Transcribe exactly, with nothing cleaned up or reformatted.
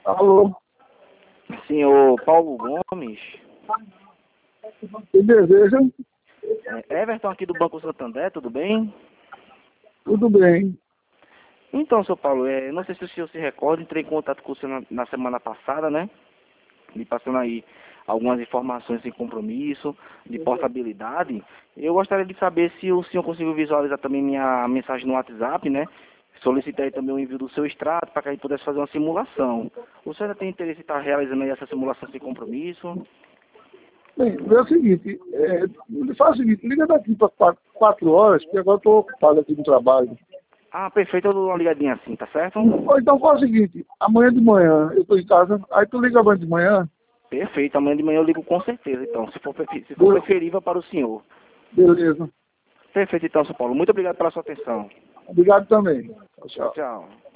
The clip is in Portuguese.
Alô? Senhor Paulo Gomes, Que deseja? é Everton aqui do Banco Santander, tudo bem? Tudo bem. Então, senhor Paulo, é, não sei se o senhor se recorda, entrei em contato com o senhor na, na semana passada, né? Me passando aí algumas informações sem compromisso, de portabilidade. Eu gostaria de saber se o senhor conseguiu visualizar também minha mensagem no WhatsApp, né? Solicitei também o envio do seu extrato para que a gente pudesse fazer uma simulação. O senhor ainda tem interesse em estar realizando aí essa simulação sem compromisso? Bem, é o seguinte, é, faz o seguinte, liga daqui para quatro, quatro horas, porque agora eu estou ocupado aqui no trabalho. Ah, perfeito, eu dou uma ligadinha assim, tá certo? Ou então faz o seguinte, amanhã de manhã eu estou em casa, aí tu liga amanhã de manhã, Perfeito, amanhã de manhã eu ligo com certeza, então, se for, prefe- se for preferível para o senhor. beleza. Perfeito, então, São Paulo. Muito obrigado pela sua atenção. Obrigado também. Tchau, Tchau, tchau. tchau.